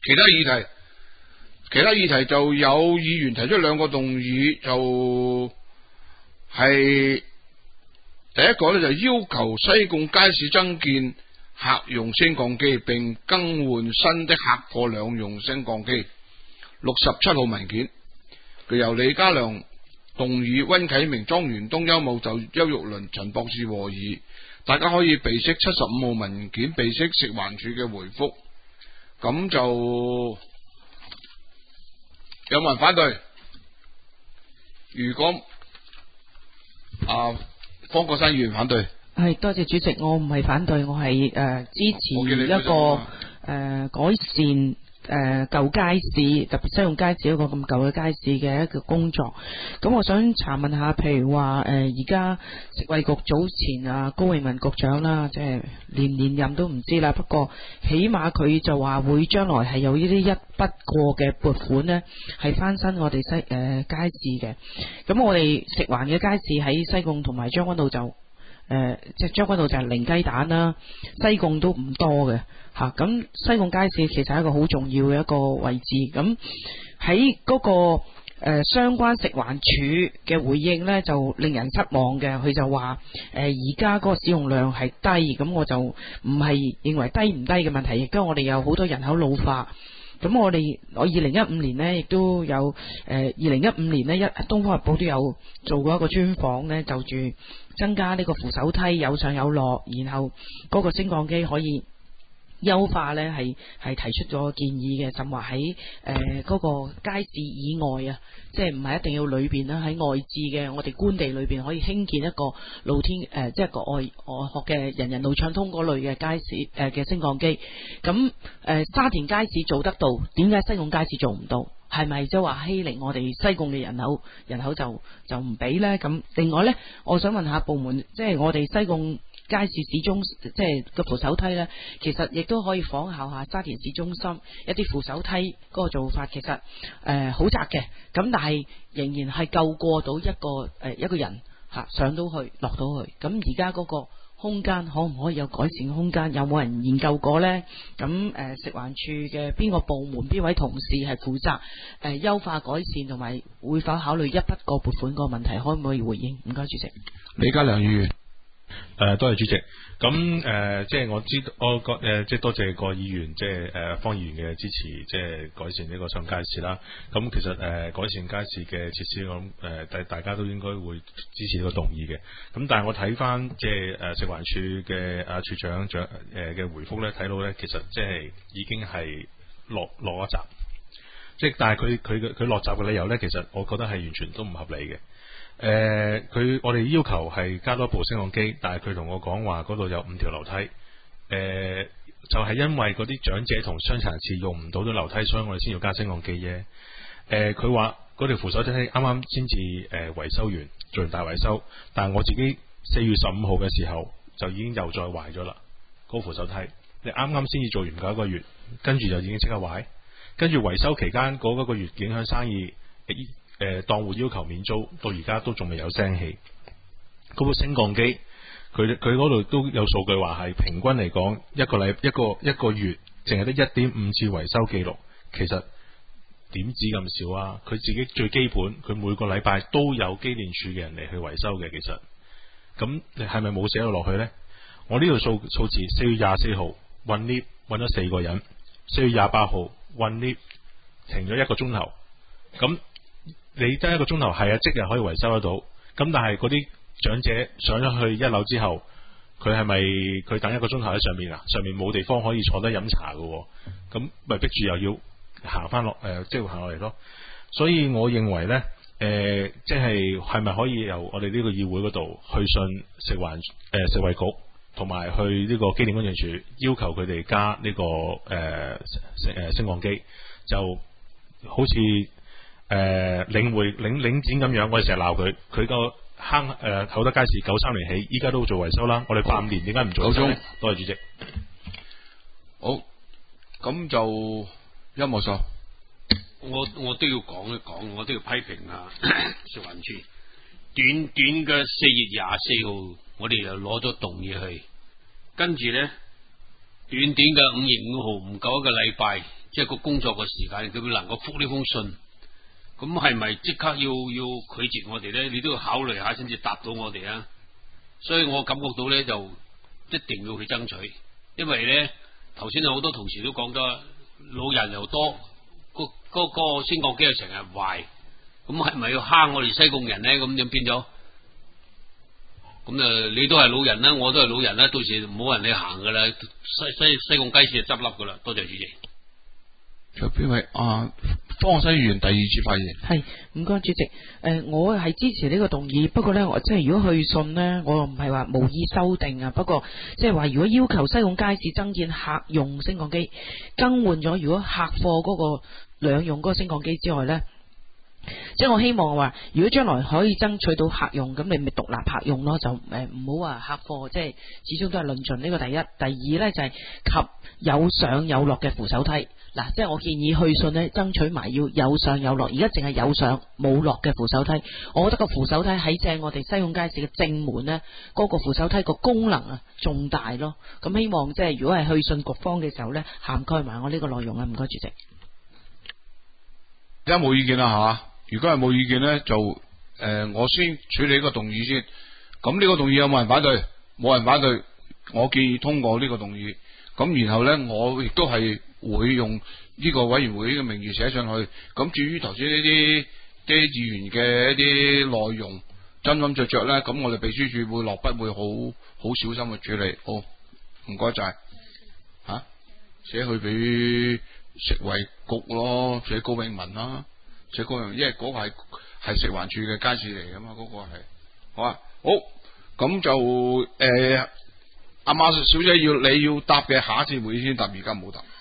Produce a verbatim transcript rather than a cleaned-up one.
其他議題，其他議題就有議員提出兩個動議，就係、是、第一個咧就要求西貢街市增建客用升降機，並更換新的客貨兩用升降機。六十七號文件，佢由李家良動議，溫啟明、莊元東、邱武就、邱玉麟、陳博士和議。大家可以備悉七十五號文件，備悉食環署嘅回覆。咁就有冇人反對？如果啊方國珊議員反對， 係多謝主席，我唔係反對，我係誒、呃、支持一個誒、呃、改善誒舊、呃、街市，特別西貢街市一個咁舊嘅街市嘅一個工作。咁我想查問下，譬如話誒而家食衛局早前啊高永文局長啦，即係連唔連任都唔知啦。不過起碼佢就話會將來係有呢啲一筆過嘅撥款呢，係翻新我哋西誒、呃、街市嘅。咁我哋食環嘅街市喺西貢同埋將軍澳就誒、呃，即係將軍澳就係零雞蛋啦，西貢都唔多嘅吓。咁、啊、西貢街市其實係一個好重要嘅一個位置。咁喺嗰個誒、呃、相關食環署嘅回應呢，就令人失望嘅。佢就話誒而家嗰個使用量係低，咁我就唔係認為低唔低嘅問題，亦都我哋有好多人口老化。咁我哋我二零一五年呢，亦都有誒二零一五年呢，一東方日報都有做過一個專訪呢，就住增加呢個扶手梯有上有落，然後嗰個升降機可以優化呢，係係提出咗建議嘅，甚至話喺誒嗰個街市以外啊，即係唔係一定要裏邊啦，喺外置嘅我哋官地裏邊可以興建一個露天誒、呃，即係個外外殼嘅人人路暢通嗰類嘅街市誒嘅、呃、升降機。咁誒、呃、沙田街市做得到，點解西貢街市做唔到？係咪即係話欺凌我哋西貢嘅人口？人口就就唔俾呢？咁另外呢，我想問下部門，即係我哋西貢街市市中即係個扶手梯呢，其實亦都可以仿效下沙田市中心一啲扶手梯嗰個做法，其實誒好、呃、窄嘅，咁但係仍然係夠過到一個誒、呃、一個人吓、啊、上到去落到去。咁而家嗰個空間可唔可以有改善空間？有冇人研究過呢？咁誒、呃、食環署嘅邊個部門邊位同事係負責誒優、呃、化改善，同埋會否考慮一筆過撥款個問題？可唔可以回應？唔該，主席。 李家良議員。 誒、呃，多謝主席。咁誒、呃，即係我知道，我覺誒、呃，即係多謝個議員，即係誒、呃、方議員嘅支持，即係改善呢個上街市啦。咁其實誒、呃、改善街市嘅設施，我諗誒大大家都應該會支持呢個動議嘅。咁但係我睇翻即係誒食環署嘅阿署長長誒嘅回覆咧，睇到咧其實即係已經係落落一閘。即係但係佢佢嘅佢落閘嘅理由咧，其實我覺得係完全都唔合理嘅。誒、呃，佢我哋要求係加多部升降機，但係佢同我講話嗰度有五條樓梯。誒、呃，就係、是、因為嗰啲長者同傷殘人士用唔到啲樓梯，所以我哋先要加升降機啫。誒、呃，佢話嗰條扶手梯啱啱先至誒維修完，做完大維修，但係我自己四月十五號嘅時候就已經又再壞咗啦。嗰扶手梯，你啱啱先至做完嗰一個月，跟住就已經即刻壞，跟住維修期間嗰一個月影響生意。誒，檔戶要求免租，到而家都仲未有聲氣。嗰部升降機，佢佢嗰度都有數據話係平均嚟講，一個禮一個一個月淨係得一點五次維修記錄。其實點止咁少啊？佢自己最基本，佢每個禮拜都有機電署嘅人嚟去維修嘅。其實，咁你係咪冇寫到落去呢？我呢度數數字，四月廿四號運 lift 揾咗四個人，四月廿八號運 lift 停咗一個鐘頭，咁。你得一個鐘頭係啊，即日可以維修得到。咁但係嗰啲長者上咗去一樓之後，佢係咪佢等一個鐘頭喺上面啊？上面冇地方可以坐低飲茶嘅，咁咪逼住又要行翻落誒，即係行落嚟咯。所以我認為呢，誒、呃，即係係咪可以由我哋呢個議會嗰度去信食環誒、呃、食衛局，同埋去呢個機電工程署，要求佢哋加呢、這個誒誒升降機，就好似。誒、呃，領匯領領展咁樣，我哋成日鬧佢，佢個坑誒厚德街市九三年起，依家都做維修啦。我哋八五年點解唔做維修咧？多謝主席。 好，咁就邱武碩， 我我都要講一講，我都要批評啊食環署。短短嘅四月廿四號，我哋就攞咗動議去，跟住咧，短短嘅五月五號唔夠一個禮拜， 即係個工作嘅時間，佢會能夠覆呢封信。咁係咪即刻要要拒絕我哋咧？你都要考慮下先至答到我哋啊！所以我感覺到咧，就一定要去爭取，因為咧頭先有好多同事都講咗，老人又多，嗰嗰、嗰個升降機又成日壞，咁係咪要蝦我哋西貢人咧？咁樣變咗，咁啊你都係老人啦，我都係老人啦，到時冇人嚟行噶啦，西西西貢街市就執笠噶啦。多謝主席。 仲有邊位啊？方西議員第二次發言。 係，唔該主席。誒、呃，我係支持呢個動議，不過呢，我即係如果去信呢，我又唔係話無意修訂啊。不過即係話，如果要求西貢街市增建客用升降機，更換咗如果客貨嗰個兩用嗰個升降機之外呢，即係我希望話，如果將來可以爭取到客用，咁你咪獨立客用咯，就誒唔好話客貨，即係始終都係論盡呢個第一。第二呢，就係、是、及有上有落嘅扶手梯。嗱，即係我建議去信呢，爭取埋要有上有落，而家淨係有上冇落嘅扶手梯。我覺得個扶手梯喺正我哋西貢街市嘅正門呢，嗰、那個扶手梯個功能啊仲大咯。咁希望即係如果係去信局方嘅時候呢，涵蓋埋我呢個內容啊。唔該主席。 而家冇意見啦吓，如果係冇意見呢，就誒、呃、我先處理呢個動議先。咁呢個動議有冇人反對？冇人反對，我建議通過呢個動議。咁然後呢，我亦都係會用呢個委員會嘅名義寫上去。咁至於頭先呢啲啲議員嘅一啲內容，斟斟酌酌呢，咁我哋秘書處會落筆，會好好小心去處理。好，唔該晒。吓，寫去俾食衛局咯，寫高永文啦，寫高永，因為嗰個係係食環署嘅街市嚟噶嘛，嗰、嗰個係好啊。好，咁就誒。阿馬小姐要你要答嘅下一次會先答，而家冇答。